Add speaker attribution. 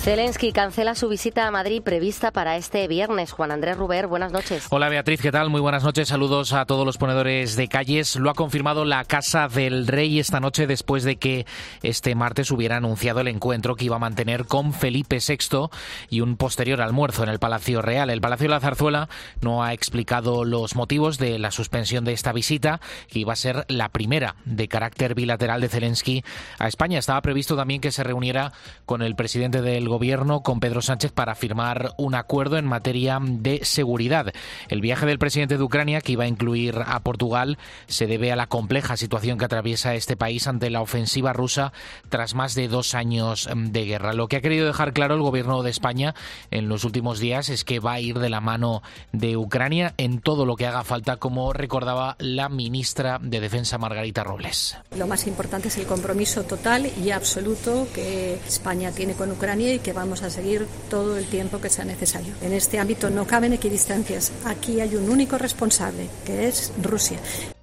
Speaker 1: Zelensky cancela su visita a Madrid prevista para este viernes. Juan Andrés Ruber, buenas noches.
Speaker 2: Hola Beatriz, ¿qué tal? Muy buenas noches. Saludos a todos los ponedores de calles. Lo ha confirmado la Casa del Rey esta noche después de que este martes hubiera anunciado el encuentro que iba a mantener con Felipe VI y un posterior almuerzo en el Palacio Real. El Palacio de la Zarzuela no ha explicado los motivos de la suspensión de esta visita, que iba a ser la primera de carácter bilateral de Zelensky a España. Estaba previsto también que se reuniera con el presidente del Gobierno, con Pedro Sánchez, para firmar un acuerdo en materia de seguridad. El viaje del presidente de Ucrania, que iba a incluir a Portugal, se debe a la compleja situación que atraviesa este país ante la ofensiva rusa tras más de 2 años de guerra. Lo que ha querido dejar claro el Gobierno de España en los últimos días es que va a ir de la mano de Ucrania en todo lo que haga falta, como recordaba la ministra de Defensa, Margarita Robles.
Speaker 3: Lo más importante es el compromiso total y absoluto que España tiene con Ucrania y que vamos a seguir todo el tiempo que sea necesario. En este ámbito no caben equidistancias. Aquí hay un único responsable, que es Rusia.